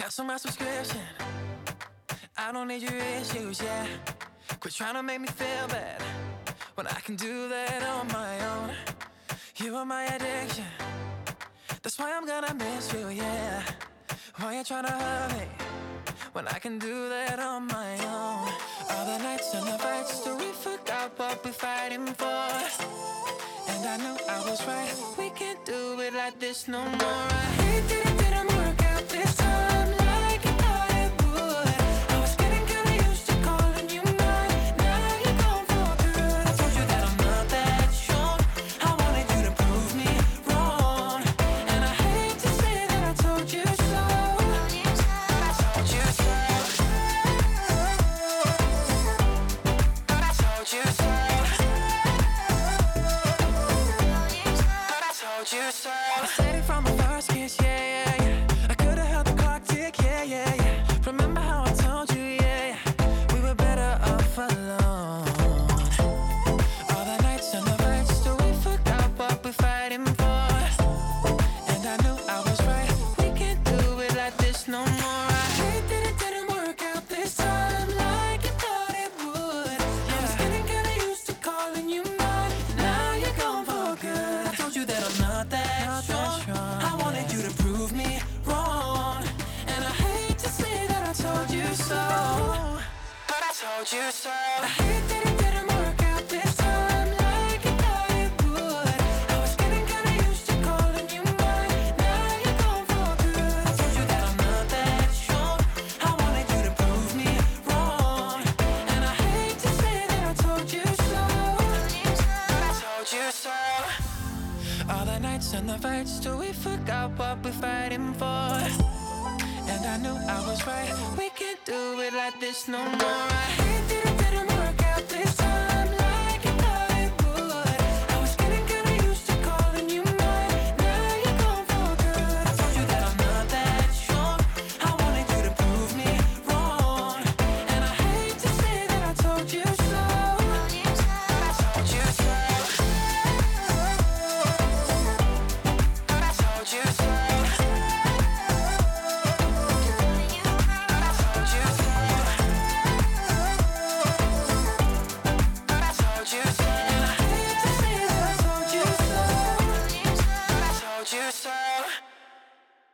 Cancel my subscription. I don't need your issues, yeah. Quit trying to make me feel bad when I can do that on my own. You are my addiction. That's why I'm gonna miss you, yeah. Why you trying to hurt me when I can do that on my own? All the nights and the fights till we forgot what we're fighting for. And I knew I was right. We can't do it like this no more. I hate that it didn't work out this time like I thought it would. I was getting kinda used to calling you mine. Now you're gone for good. I told you that I'm not that strong. I wanted you to prove me wrong. And I hate to say that I told you so. I told you so. But I told you so. You so. I said it from the first kiss, yeah, yeah, yeah. I could've held the clock tick, yeah, yeah, yeah. Remember how I told you, yeah, yeah. We were better off alone. All the nights and the fights till we forgot what we're fighting for. And I knew I was right. We can't do it like this no more. I hate that it didn't work out this time like I thought it would. I was getting kinda used to calling you mine. Now you're gone for good. I told you that I'm not that strong. I wanted you to prove me wrong. And I hate to say that I told you so. But I told you so. I hate that it didn't work out this time like I thought it would. I was getting kinda used to calling you mine. Now you're gone for good. I told you that I'm not that strong. I wanted you to prove me wrong. And I hate to say that I told you so. But I told you so. All the nights and the fights till we forgot what we're fighting for. And I knew I was right. We can't do it like this no more.